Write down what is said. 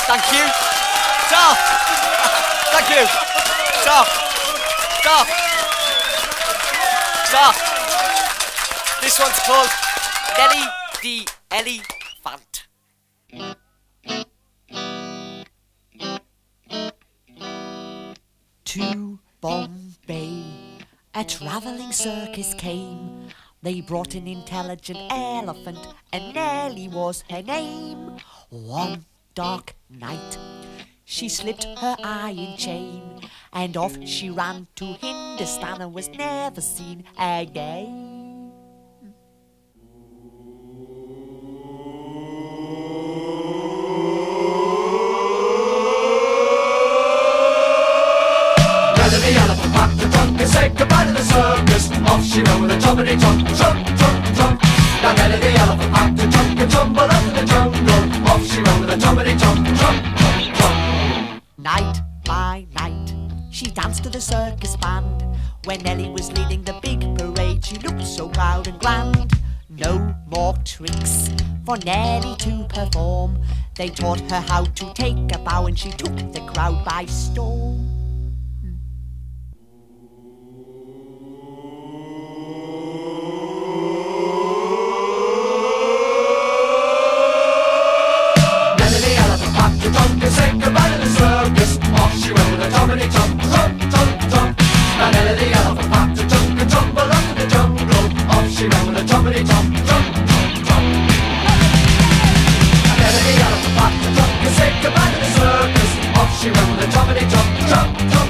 Thank you. Stop. Thank you. Stop. Stop. Stop. This one's called Nelly the Elephant. To Bombay, a travelling circus came. They brought an intelligent elephant, and Nelly was her name. One dark night, she slipped her iron chain, and off she ran to Hindustan and was never seen again. The elephant packed the trunk and said goodbye to the circus. Off she went with a jumpity trunk, trunk, trunk, trunk. Now Nelly the elephant packed the trunk and tumbled up in the jungle. Off she went with a jumpity trunk, trunk, trunk, trunk. Night by night, she danced to the circus band. When Nelly was leading the big parade, she looked so proud and grand. No more tricks for Nelly to perform. They taught her how to take a bow, and she took the crowd by storm. Said goodbye to the circus. Off she went with a jumpity jump, jump, jump, jump. Now Nelly the elephant packed the trunk and tumbled up in the jungle. Off she went with a jumpity jump, jump, jump, jump. Now Nelly the elephant packed the trunk and said goodbye to the circus. Off she went with a jumpity jump, jump, jump.